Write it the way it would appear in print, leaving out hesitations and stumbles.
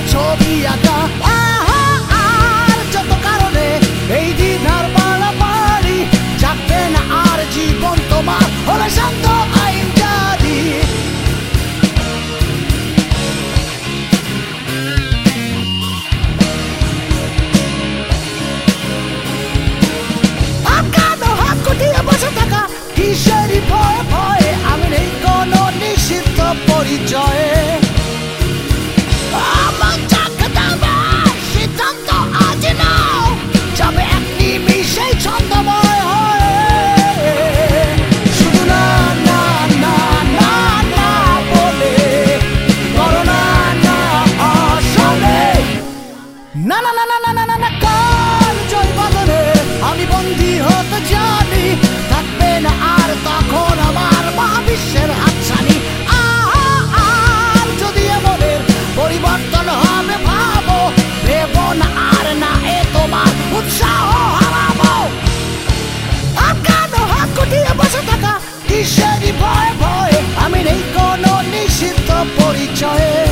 ছবি আঁকা আর যত কারণে এই দ্বিধার পালাপালি যাবে না আর জীবন তোমার হলে শান্ত আইন জারি আটকানো হাত গুটিয়ে বসে থাকা কিসেরই ভয়ে ভয়ে আমি নেই কোনো নিষিদ্ধ পরিচয়ে আমার চাকা দেবে সিদ্ধান্ত আজ নাও যাবে এক নিমিষেই ছন্দময় হয়ে শুধু না না না না না বলে করো না না আসলে না না না না না না না না কাল জয় বদলে আমি বন্দী হতে জানি থাকবে না আর তখন আমার মহাবিশ্বের হাতছানি আর যদি এমনের পরিবর্তন হবে ভাবো ভেবো না আর না এ তোমার উৎসাহ হারাবো আটকানো হাত গুটিয়ে বসে থাকা কিসেরই ভয়ে ভয়ে আমি নেই কোনো নিষিদ্ধ পরিচয়ে